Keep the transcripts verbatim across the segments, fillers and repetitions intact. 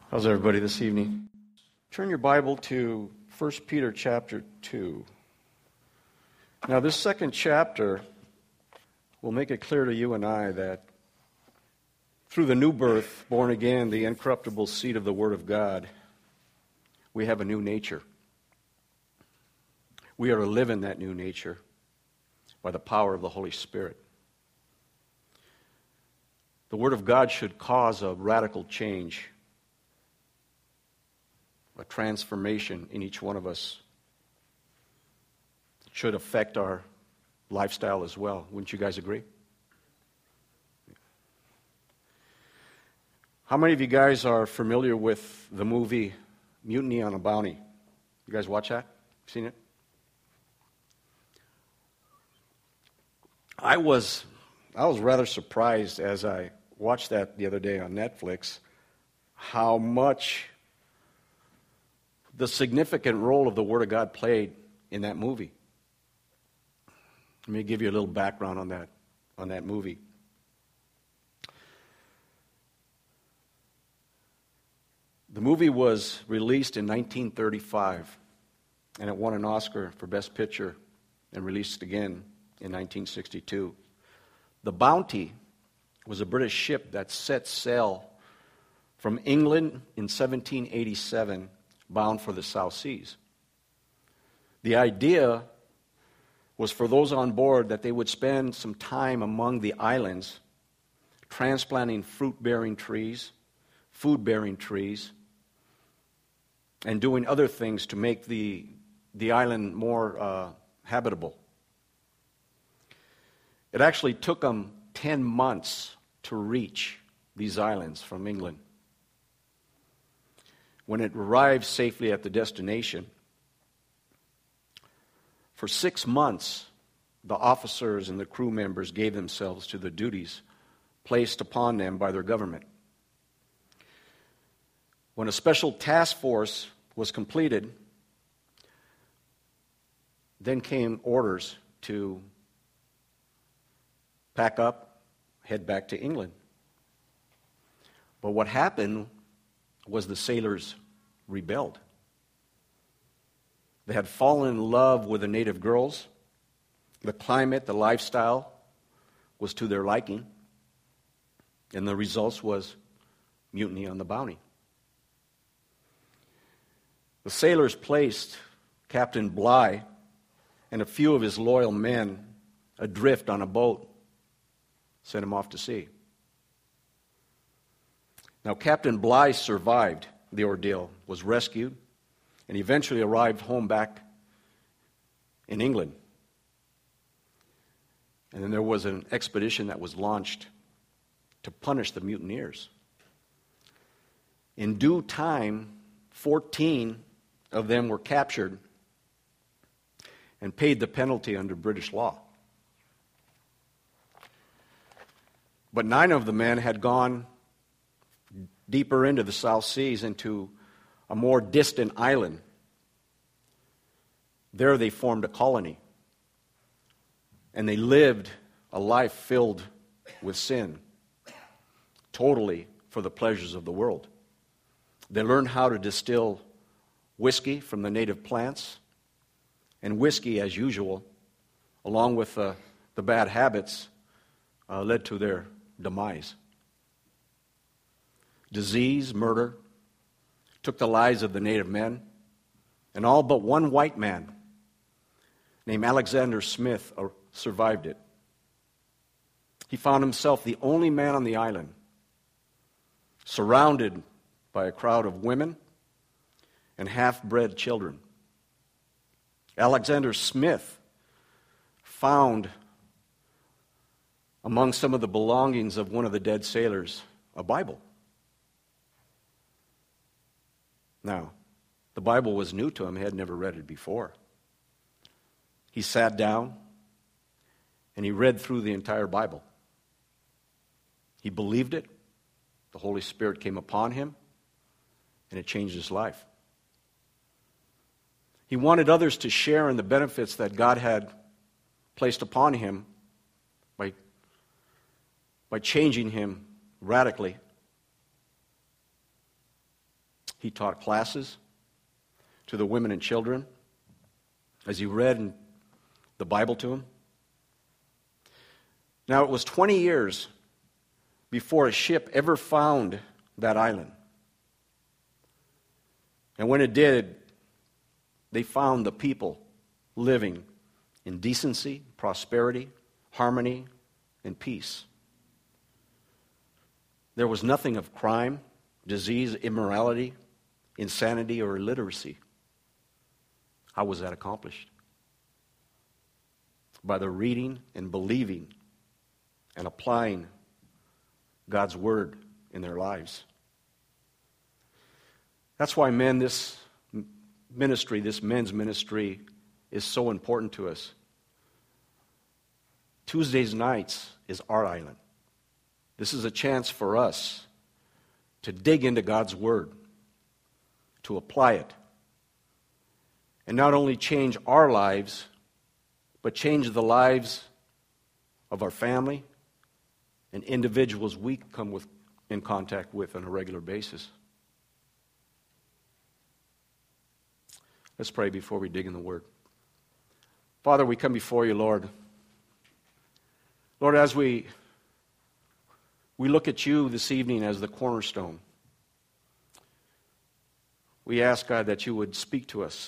How's everybody this evening? Turn your Bible to First Peter chapter two. Now, this second chapter will make it clear to you and I that through the new birth, born again, the incorruptible seed of the Word of God, we have a new nature. We are to live in that new nature by the power of the Holy Spirit. The Word of God should cause a radical change, a transformation in each one of us. It should affect our lifestyle as well. Wouldn't you guys agree? How many of you guys are familiar with the movie Mutiny on a Bounty? You guys watch that? Seen it? I was I was rather surprised as I watched that the other day on Netflix how much the significant role of the Word of God played in that movie. Let me give you a little background on that, on that movie. The movie was released in nineteen thirty-five, and it won an Oscar for Best Picture and released again in nineteen sixty-two. The Bounty was a British ship that set sail from England in seventeen eighty-seven, bound for the South Seas. The idea was for those on board that they would spend some time among the islands transplanting fruit-bearing trees, food-bearing trees, and doing other things to make the, the island more uh, habitable. It actually took them ten months to reach these islands from England. When it arrived safely at the destination, for six months, the officers and the crew members gave themselves to the duties placed upon them by their government. When a special task force was completed, then came orders to pack up, head back to England. But what happened was the sailors rebelled. They had fallen in love with the native girls. The climate, the lifestyle was to their liking. And the results was mutiny on the Bounty. The sailors placed Captain Bligh and a few of his loyal men adrift on a boat, sent him off to sea. Now, Captain Bligh survived the ordeal, was rescued, and eventually arrived home back in England. And then there was an expedition that was launched to punish the mutineers. In due time, fourteen of them were captured and paid the penalty under British law. But nine of the men had gone deeper into the South Seas, into a more distant island. There they formed a colony. And they lived a life filled with sin, totally for the pleasures of the world. They learned how to distill whiskey from the native plants, and whiskey, as usual, along with uh, the bad habits, uh, led to their demise. Disease, murder, took the lives of the native men, and all but one white man named Alexander Smith survived it. He found himself the only man on the island, surrounded by a crowd of women and half-bred children. Alexander Smith found among some of the belongings of one of the dead sailors a Bible. Now, the Bible was new to him. He had never read it before. He sat down and he read through the entire Bible. He believed it. The Holy Spirit came upon him and it changed his life. He wanted others to share in the benefits that God had placed upon him by, by changing him radically. He taught classes to the women and children as he read the Bible to them. Now, it was twenty years before a ship ever found that island. And when it did, they found the people living in decency, prosperity, harmony, and peace. There was nothing of crime, disease, immorality, insanity, or illiteracy. How was that accomplished? By the reading and believing and applying God's word in their lives. That's why, men, this ministry, this men's ministry, is so important to us. Tuesdays nights is our island. This is a chance for us to dig into God's word, to apply it, and not only change our lives, but change the lives of our family and individuals we come with, in contact with on a regular basis. Let's pray before we dig in the Word. Father, we come before you, Lord. Lord, as we, we look at you this evening as the cornerstone, we ask, God, that you would speak to us.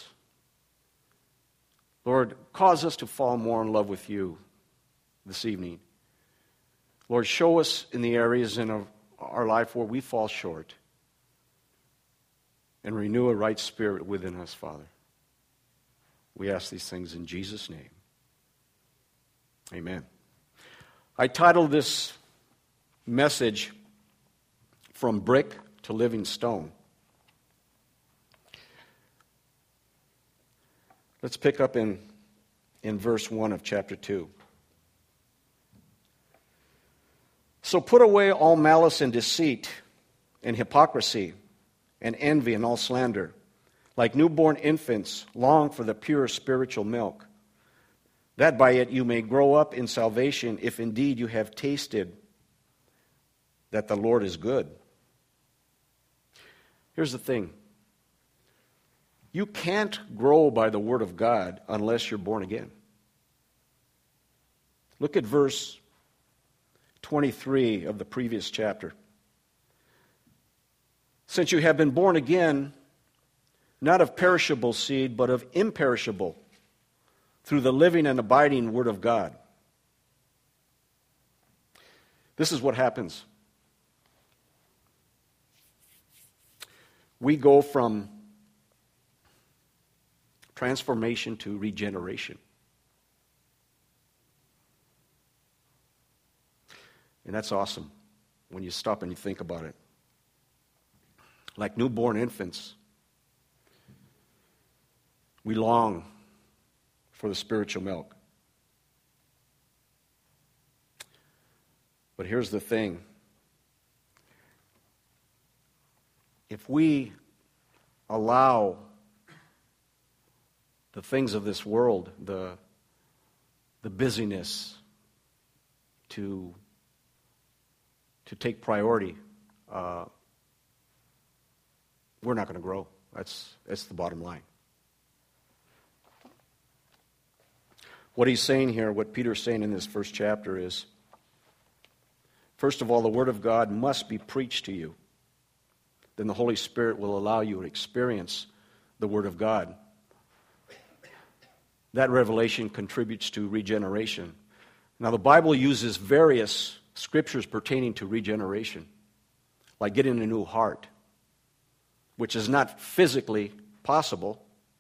Lord, cause us to fall more in love with you this evening. Lord, show us in the areas in our life where we fall short, and renew a right spirit within us, Father. We ask these things in Jesus' name. Amen. I titled this message, From Brick to Living Stone. Let's pick up in, in verse one of chapter two. So put away all malice and deceit and hypocrisy and envy and all slander. Like newborn infants, long for the pure spiritual milk, that by it you may grow up in salvation, if indeed you have tasted that the Lord is good. Here's the thing. You can't grow by the Word of God unless you're born again. Look at verse twenty-three of the previous chapter. Since you have been born again, not of perishable seed, but of imperishable, through the living and abiding Word of God. This is what happens. We go from transformation to regeneration. And that's awesome when you stop and you think about it. Like newborn infants, we long for the spiritual milk. But here's the thing. If we allow the things of this world, the, the busyness, to, to take priority, uh, we're not going to grow. That's, that's the bottom line. What he's saying here, what Peter's saying in this first chapter is, first of all, the Word of God must be preached to you. Then the Holy Spirit will allow you to experience the Word of God. That revelation contributes to regeneration. Now, the Bible uses various scriptures pertaining to regeneration, like getting a new heart, which is not physically possible,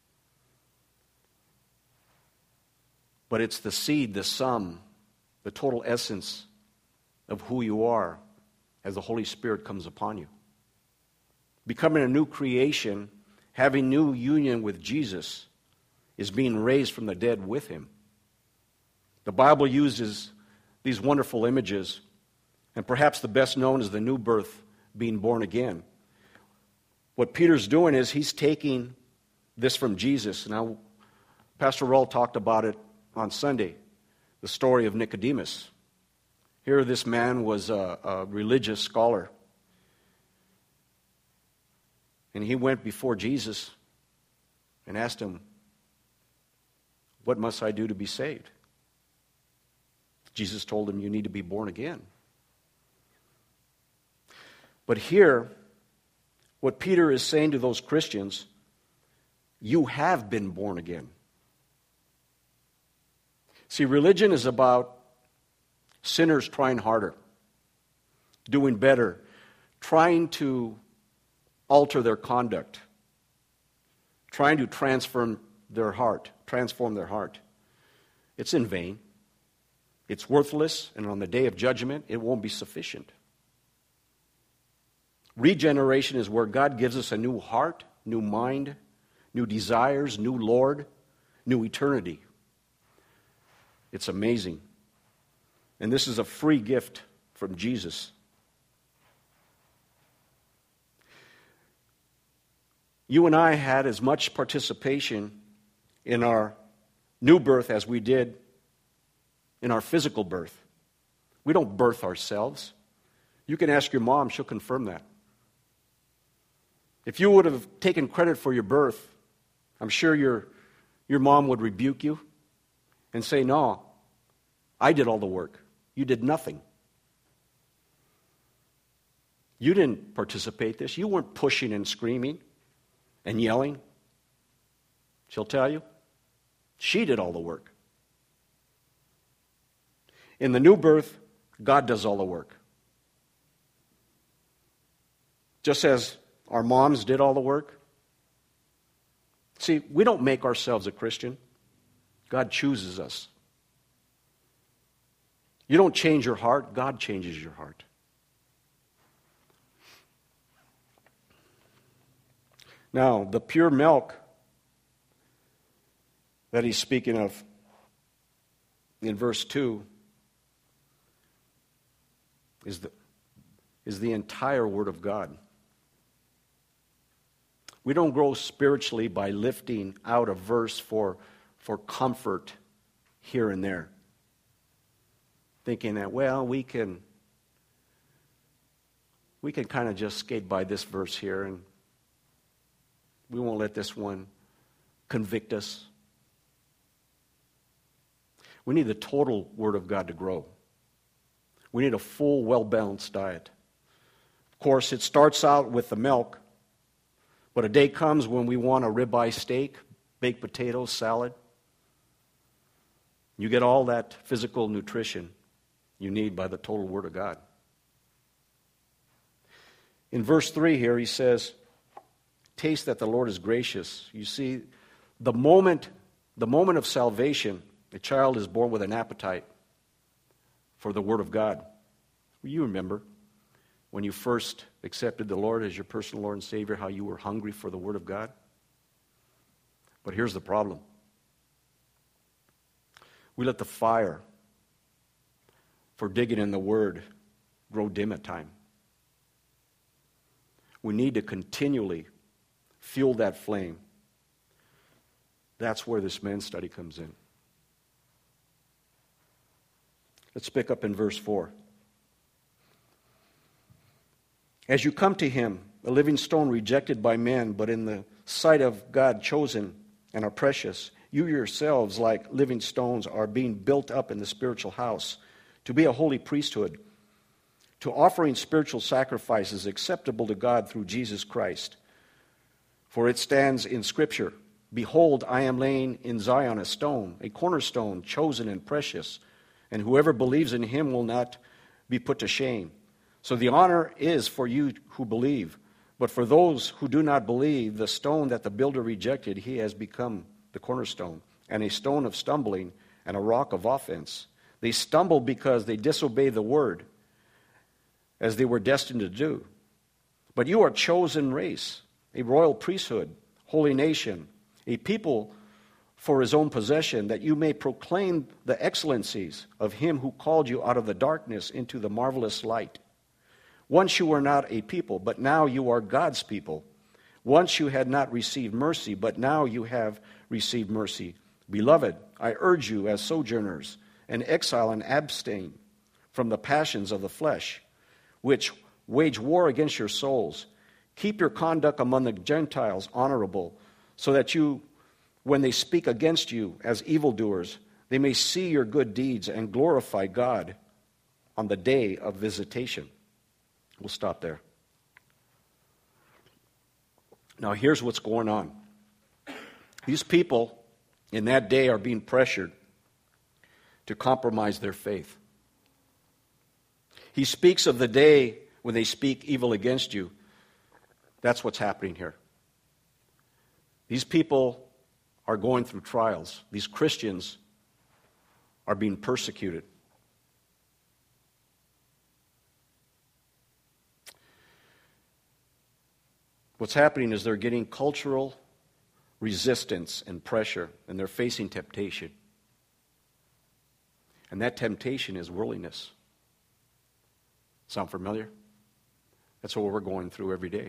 but it's the seed, the sum, the total essence of who you are as the Holy Spirit comes upon you. Becoming a new creation, having new union with Jesus, is being raised from the dead with Him. The Bible uses these wonderful images, and perhaps the best known is the new birth, being born again. What Peter's doing is he's taking this from Jesus. Now, Pastor Raul talked about it on Sunday, the story of Nicodemus. Here this man was a, a religious scholar. And he went before Jesus and asked him, what must I do to be saved? Jesus told him, you need to be born again. But here, what Peter is saying to those Christians, you have been born again. See, religion is about sinners trying harder, doing better, trying to alter their conduct, trying to transform their heart, transform their heart. It's in vain. It's worthless, and on the day of judgment, it won't be sufficient. Regeneration is where God gives us a new heart, new mind, new desires, new Lord, new eternity. It's amazing. And this is a free gift from Jesus. You and I had as much participation in our new birth as we did in our physical birth. We don't birth ourselves. You can ask your mom, she'll confirm that. If you would have taken credit for your birth, I'm sure your, your mom would rebuke you and say, no, I did all the work. You did nothing. You didn't participate in this. You weren't pushing and screaming and yelling. She'll tell you. She did all the work. In the new birth, God does all the work. Just as our moms did all the work. See, we don't make ourselves a Christian. God chooses us. You don't change your heart, God changes your heart. Now, the pure milk that he's speaking of in verse two is the, is the entire Word of God. We don't grow spiritually by lifting out a verse for, for comfort here and there. Thinking that, well, we can we can kind of just skate by this verse here and we won't let this one convict us. We need the total Word of God to grow. We need a full, well-balanced diet. Of course, it starts out with the milk, but a day comes when we want a ribeye steak, baked potatoes, salad. You get all that physical nutrition you need by the total Word of God. In verse three here, he says, taste that the Lord is gracious. You see, the moment, the moment of salvation, the child is born with an appetite for the Word of God. You remember when you first accepted the Lord as your personal Lord and Savior, how you were hungry for the Word of God? But here's the problem. We let the fire for digging in the Word grow dim at time. We need to continually fuel that flame. That's where this men's study comes in. Let's pick up in verse four. As you come to him, a living stone rejected by men, but in the sight of God chosen and are precious, you yourselves, like living stones, are being built up in the spiritual house to be a holy priesthood, to offering spiritual sacrifices acceptable to God through Jesus Christ. For it stands in Scripture, behold, I am laying in Zion a stone, a cornerstone, chosen and precious, and whoever believes in him will not be put to shame. So the honor is for you who believe, but for those who do not believe, the stone that the builder rejected, he has become the cornerstone, and a stone of stumbling, and a rock of offense. They stumble because they disobey the word, as they were destined to do. But you are a chosen race, a royal priesthood, holy nation, a people for his own possession, that you may proclaim the excellencies of him who called you out of the darkness into the marvelous light. Once you were not a people, but now you are God's people. Once you had not received mercy, but now you have received mercy. Beloved, I urge you as sojourners and exile and abstain from the passions of the flesh, which wage war against your souls. Keep your conduct among the Gentiles honorable, so that you, when they speak against you as evildoers, they may see your good deeds and glorify God on the day of visitation. We'll stop there. Now, here's what's going on. These people in that day are being pressured to compromise their faith. He speaks of the day when they speak evil against you. That's what's happening here. These people are going through trials. These Christians are being persecuted. What's happening is they're getting cultural resistance and pressure, and they're facing temptation. And that temptation is worldliness. Sound familiar? That's what we're going through every day.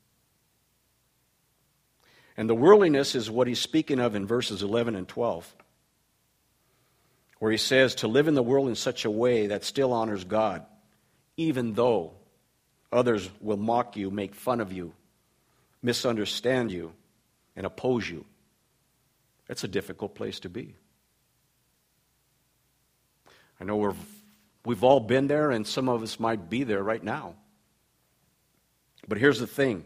And the worldliness is what he's speaking of in verses eleven and twelve, where he says to live in the world in such a way that still honors God, even though others will mock you, make fun of you, misunderstand you, and oppose you. That's a difficult place to be. I know we're, we've all been there, and some of us might be there right now. But here's the thing.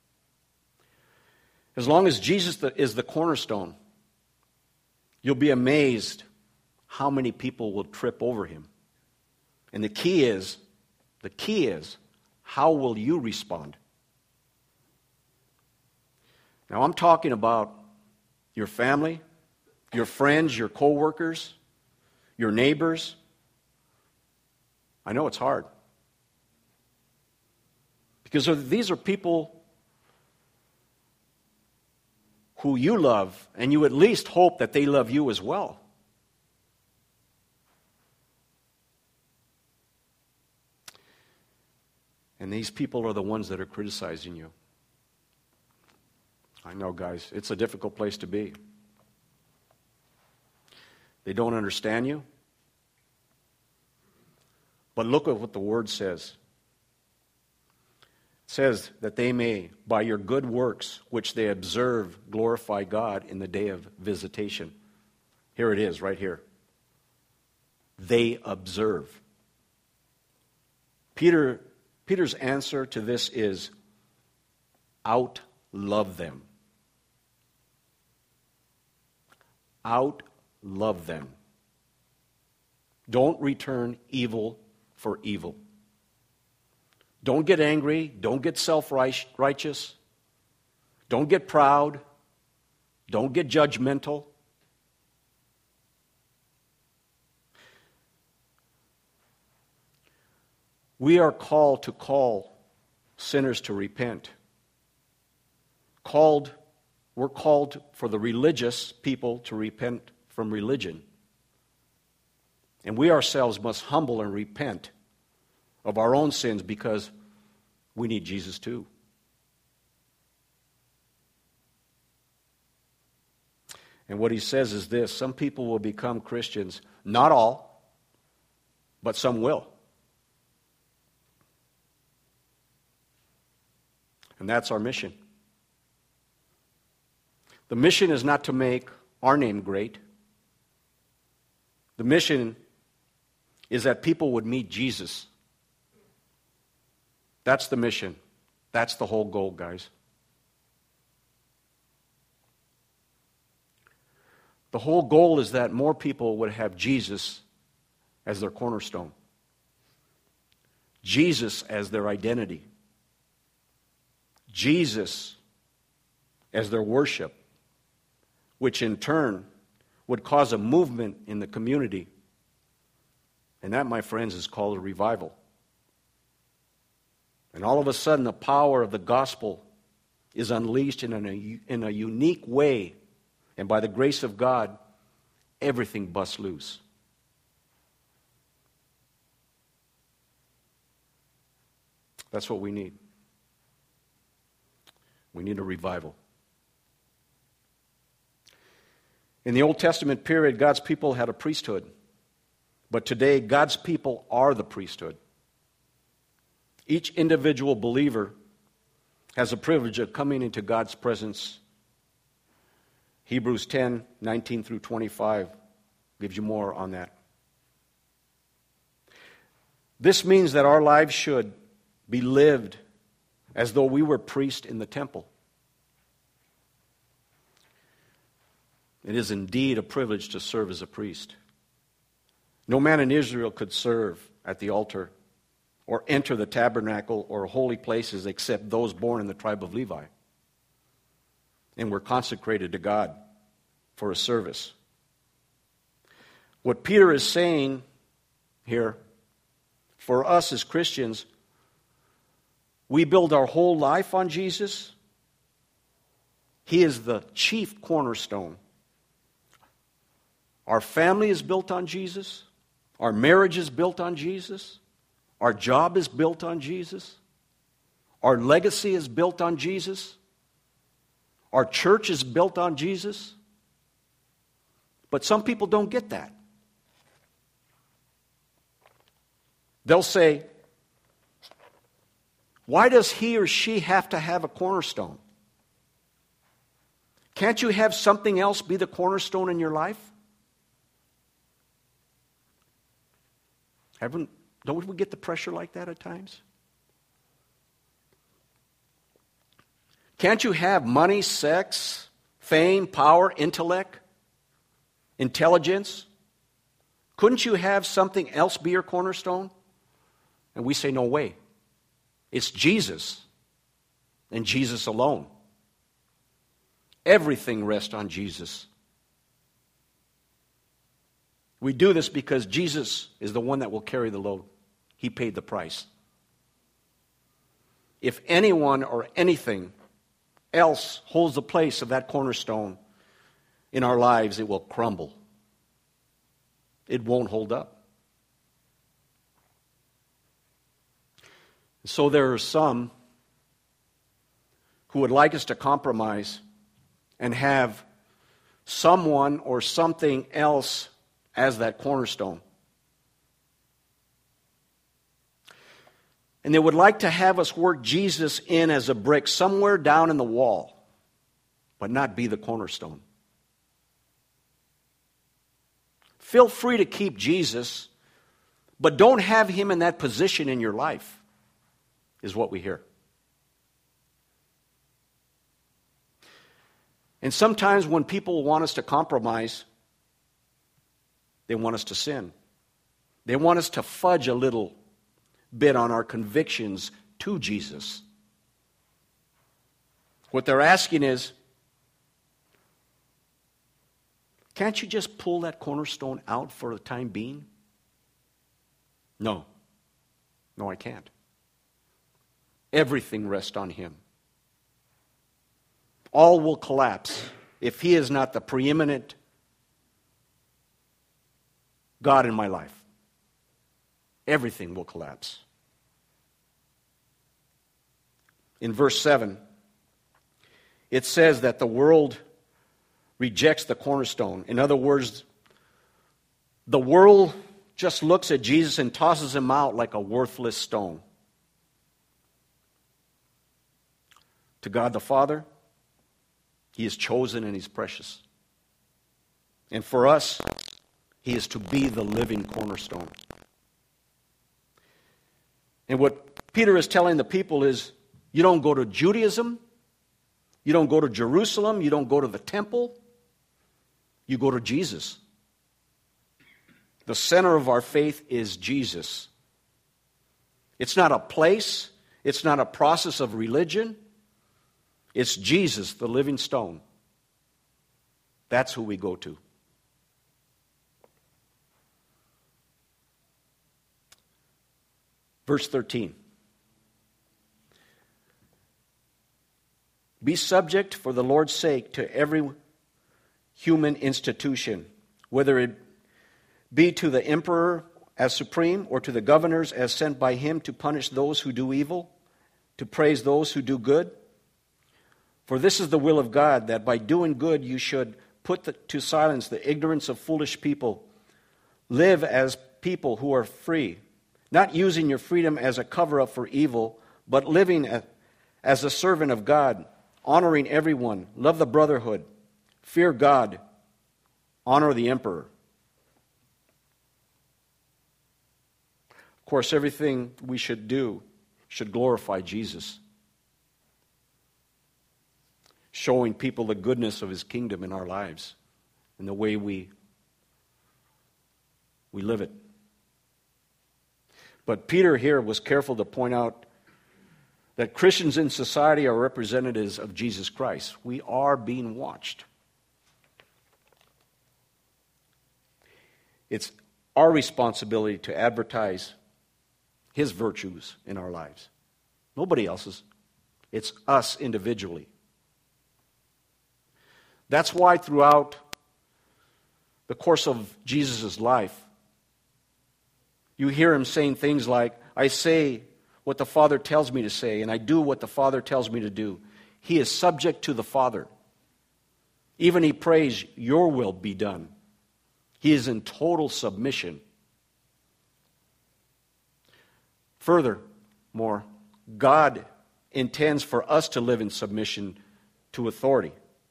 As long as Jesus is the cornerstone, you'll be amazed how many people will trip over him. And the key is, the key is, how will you respond? Now, I'm talking about your family, your friends, your co-workers, your neighbors. I know it's hard. Because these are people who you love, and you at least hope that they love you as well. And these people are the ones that are criticizing you. I know, guys, it's a difficult place to be. They don't understand you. But look at what the Word says. It says that they may, by your good works, which they observe, glorify God in the day of visitation. Here it is, right here. They observe. Peter, Peter's answer to this is, out-love them. Out-love them. Don't return evil for evil. Don't get angry. Don't get self-righteous. Don't get proud. Don't get judgmental. We are called to call sinners to repent. Called, we're called for the religious people to repent from religion. And we ourselves must humble and repent of our own sins because we need Jesus too. And what he says is this: some people will become Christians, not all, but some will. And that's our mission. The mission is not to make our name great. The mission is that people would meet Jesus. That's the mission. That's the whole goal, guys. The whole goal is that more people would have Jesus as their cornerstone. Jesus as their identity. Jesus as their worship, which in turn would cause a movement in the community. And that, my friends, is called a revival. And all of a sudden, the power of the gospel is unleashed in a, in a unique way. And by the grace of God, everything busts loose. That's what we need. We need a revival. In the Old Testament period, God's people had a priesthood. But today, God's people are the priesthood. Each individual believer has the privilege of coming into God's presence. Hebrews ten, nineteen through twenty-five gives you more on that. This means that our lives should be lived as though we were priests in the temple. It is indeed a privilege to serve as a priest. No man in Israel could serve at the altar or enter the tabernacle or holy places except those born in the tribe of Levi, and were consecrated to God for a service. What Peter is saying here, for us as Christians, we build our whole life on Jesus. He is the chief cornerstone. Our family is built on Jesus. Our marriage is built on Jesus. Our job is built on Jesus. Our legacy is built on Jesus. Our church is built on Jesus. But some people don't get that. They'll say, why does he or she have to have a cornerstone? Can't you have something else be the cornerstone in your life? Haven't, don't we get the pressure like that at times? Can't you have money, sex, fame, power, intellect, intelligence? Couldn't you have something else be your cornerstone? And we say, no way. It's Jesus and Jesus alone. Everything rests on Jesus. We do this because Jesus is the one that will carry the load. He paid the price. If anyone or anything else holds the place of that cornerstone in our lives, it will crumble. It won't hold up. So there are some who would like us to compromise and have someone or something else as that cornerstone. And they would like to have us work Jesus in as a brick somewhere down in the wall, but not be the cornerstone. Feel free to keep Jesus, but don't have him in that position in your life, is what we hear. And sometimes when people want us to compromise, they want us to sin. They want us to fudge a little bit on our convictions to Jesus. What they're asking is, can't you just pull that cornerstone out for the time being? No. No, I can't. Everything rests on him. All will collapse if he is not the preeminent God in my life. Everything will collapse. In verse seven, it says that the world rejects the cornerstone. In other words, the world just looks at Jesus and tosses him out like a worthless stone. To God the Father, he is chosen and he's precious. And for us, he is to be the living cornerstone. And what Peter is telling the people is, you don't go to Judaism, you don't go to Jerusalem, you don't go to the temple, you go to Jesus. The center of our faith is Jesus. It's not a place, it's not a process of religion. It's Jesus, the living stone. That's who we go to. Verse thirteen. Be subject for the Lord's sake to every human institution, whether it be to the emperor as supreme or to the governors as sent by him to punish those who do evil, to praise those who do good. For this is the will of God, that by doing good you should put the, to silence the ignorance of foolish people. Live as people who are free, not using your freedom as a cover-up for evil, but living as a servant of God, honoring everyone, love the brotherhood, fear God, honor the emperor. Of course, everything we should do should glorify Jesus, showing people the goodness of his kingdom in our lives and the way we, we live it. But Peter here was careful to point out that Christians in society are representatives of Jesus Christ. We are being watched. It's our responsibility to advertise his virtues in our lives. Nobody else's. It's us individually. That's why throughout the course of Jesus' life, you hear him saying things like, I say what the Father tells me to say, and I do what the Father tells me to do. He is subject to the Father. Even he prays, your will be done. He is in total submission. Furthermore, God intends for us to live in submission to authority.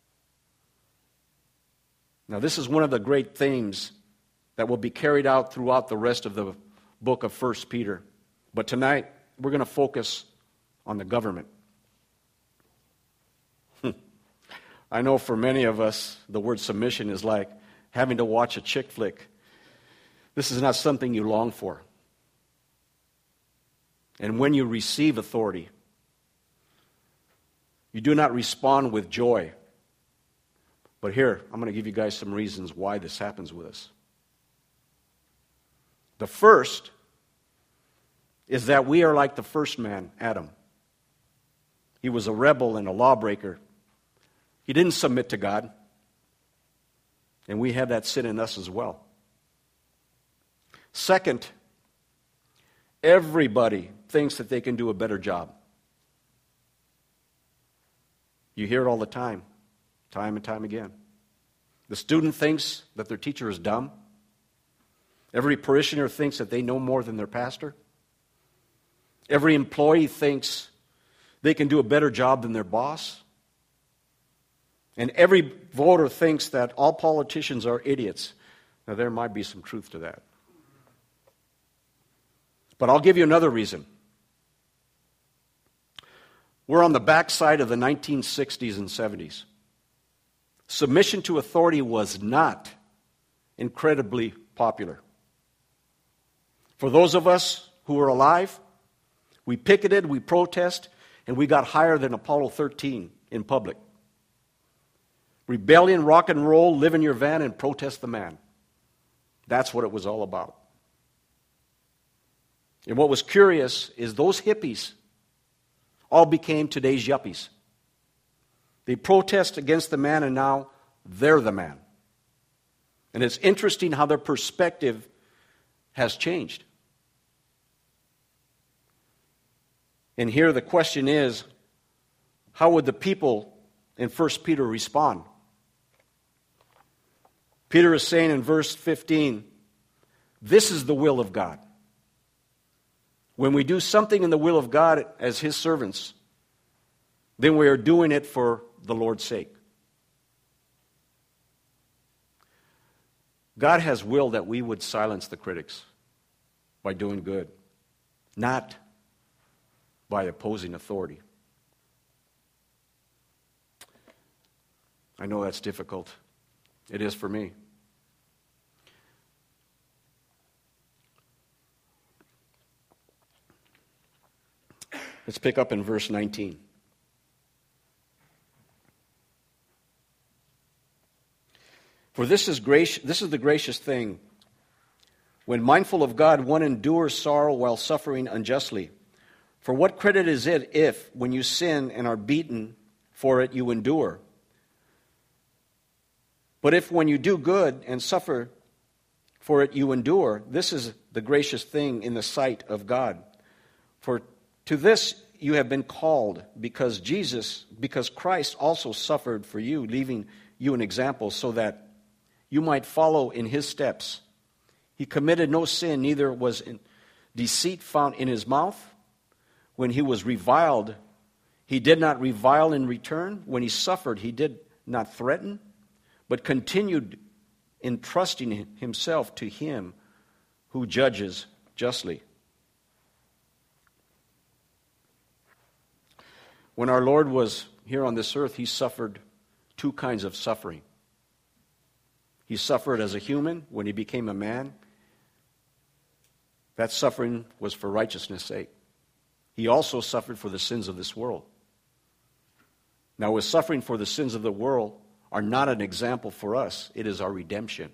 Now, this is one of the great themes that will be carried out throughout the rest of the book of First Peter. But tonight, we're going to focus on the government. I know for many of us, the word submission is like having to watch a chick flick. This is not something you long for. And when you receive authority, you do not respond with joy. But here, I'm going to give you guys some reasons why this happens with us. The first is that we are like the first man, Adam. He was a rebel and a lawbreaker. He didn't submit to God. And we have that sin in us as well. Second, everybody thinks that they can do a better job. You hear it all the time, time and time again. The student thinks that their teacher is dumb. Every parishioner thinks that they know more than their pastor. Every employee thinks they can do a better job than their boss. And every voter thinks that all politicians are idiots. Now, there might be some truth to that. But I'll give you another reason. We're on the backside of the nineteen sixties and seventies. Submission to authority was not incredibly popular. For those of us who were alive, we picketed, we protested, and we got higher than Apollo thirteen in public. Rebellion, rock and roll, live in your van and protest the man. That's what it was all about. And what was curious is those hippies all became today's yuppies. They protest against the man, and now they're the man. And it's interesting how their perspective has changed. And here the question is, how would the people in First Peter respond? Peter is saying in verse fifteen, this is the will of God. When we do something in the will of God as his servants, then we are doing it for the Lord's sake. God has willed that we would silence the critics by doing good, not by opposing authority. I know that's difficult. It is for me. Let's pick up in verse nineteen. For this is gracious, this is the gracious thing. When mindful of God, one endures sorrow while suffering unjustly. For what credit is it if, when you sin and are beaten for it, you endure? But if when you do good and suffer for it, you endure, this is the gracious thing in the sight of God. For to this you have been called, because Jesus, because Christ also suffered for you, leaving you an example so that you might follow in his steps. He committed no sin, neither was deceit found in his mouth. When he was reviled, He did not revile in return. When he suffered, he did not threaten, but continued entrusting himself to him who judges justly. When our Lord was here on this earth, he suffered two kinds of suffering. He suffered as a human when he became a man. That suffering was for righteousness' sake. He also suffered for the sins of this world. Now, his suffering for the sins of the world are not an example for us. It is our redemption.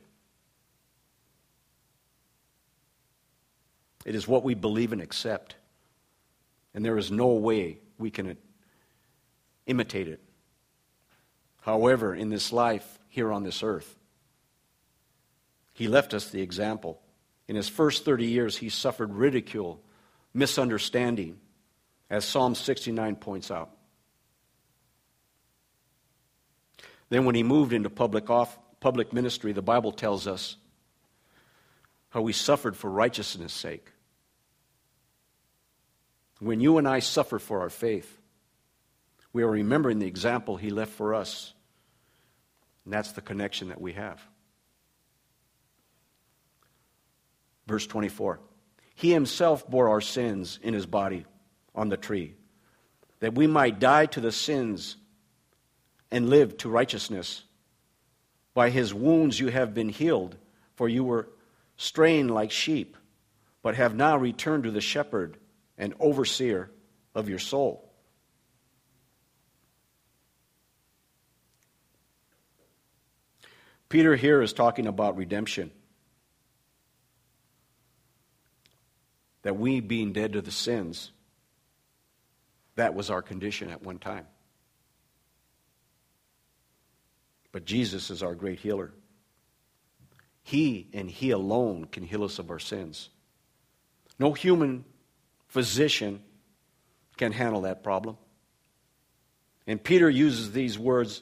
It is what we believe and accept. And there is no way we can imitate it. However, in this life, here on this earth, he left us the example. In his first thirty years, he suffered ridicule, misunderstanding, as Psalm sixty-nine points out. Then when he moved into public off, public ministry, the Bible tells us how he suffered for righteousness' sake. When you and I suffer for our faith, we are remembering the example he left for us. And that's the connection that we have. Verse twenty-four. He himself bore our sins in his body on the tree, that we might die to the sins and live to righteousness. By his wounds you have been healed, for you were straying like sheep, but have now returned to the shepherd and overseer of your soul. Peter here is talking about redemption. That we, being dead to the sins, that was our condition at one time. But Jesus is our great healer. He and He alone can heal us of our sins. No human physician can handle that problem. And Peter uses these words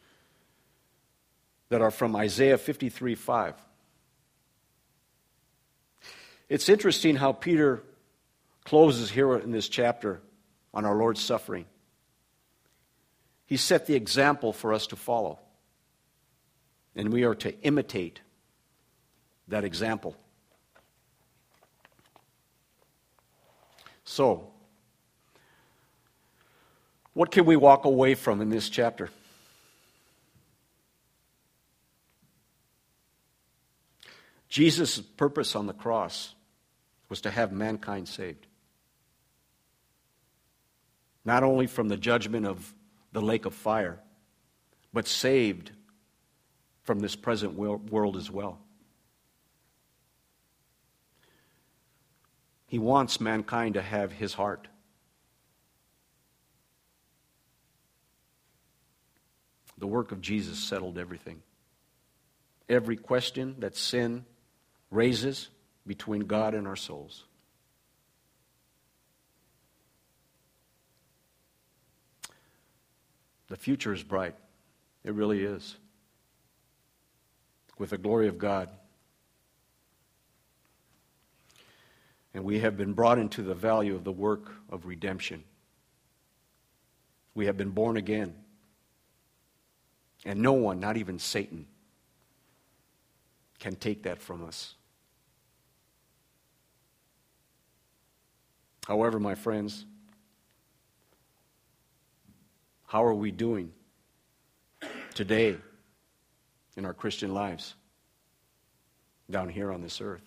that are from Isaiah fifty-three five. It's interesting how Peter closes here in this chapter on our Lord's suffering. He set the example for us to follow. And we are to imitate that example. So, what can we walk away from in this chapter? Jesus' purpose on the cross was to have mankind saved. Not only from the judgment of the lake of fire, but saved from this present world as well. He wants mankind to have His heart. The work of Jesus settled everything. Every question that sin raises between God and our souls. The future is bright. It really is. With the glory of God. And we have been brought into the value of the work of redemption. We have been born again. And no one, not even Satan, can take that from us. However, my friends, how are we doing today in our Christian lives down here on this earth?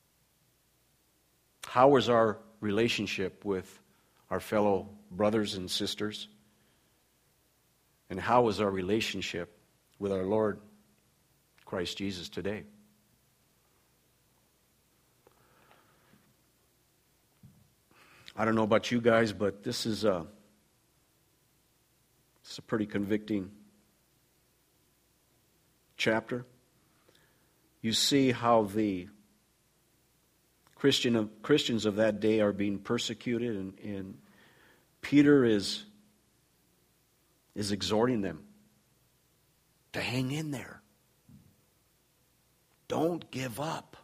How is our relationship with our fellow brothers and sisters? And how is our relationship with our Lord Christ Jesus today? I don't know about you guys, but this is a, it's a pretty convicting chapter. You see how the Christian of, Christians of that day are being persecuted, and, and Peter is, is exhorting them to hang in there. Don't give up.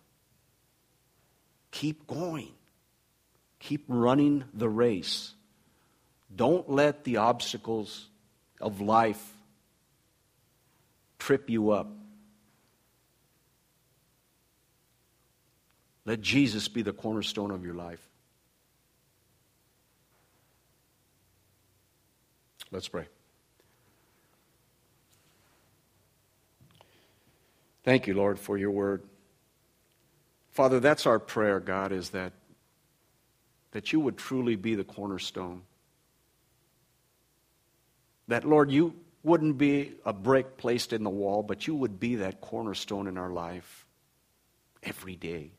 Keep going. Keep running the race Don't let the obstacles of life trip you up. Let Jesus be the cornerstone of your life. Let's pray. Thank you, Lord, for your word. Father, that's our prayer, God, is that, that you would truly be the cornerstone. That, Lord, you wouldn't be a brick placed in the wall, but you would be that cornerstone in our life every day.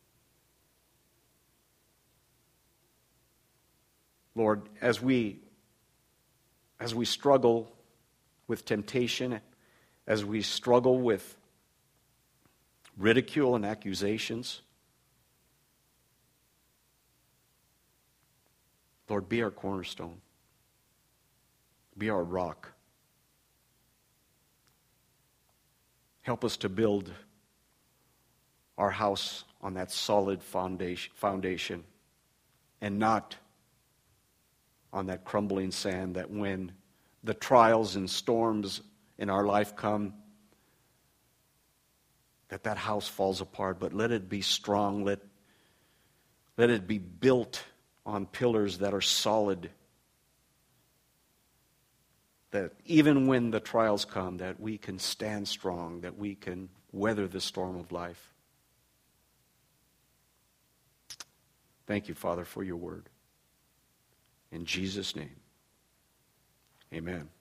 Lord, as we as we struggle with temptation, as we struggle with ridicule and accusations, Lord, be our cornerstone. Be our rock. Help us to build our house on that solid foundation, foundation and not on that crumbling sand, that when the trials and storms in our life come, that that house falls apart. But let it be strong. Let, let it be built on pillars that are solid. That even when the trials come, that we can stand strong, that we can weather the storm of life. Thank you, Father, for your word. In Jesus' name, amen.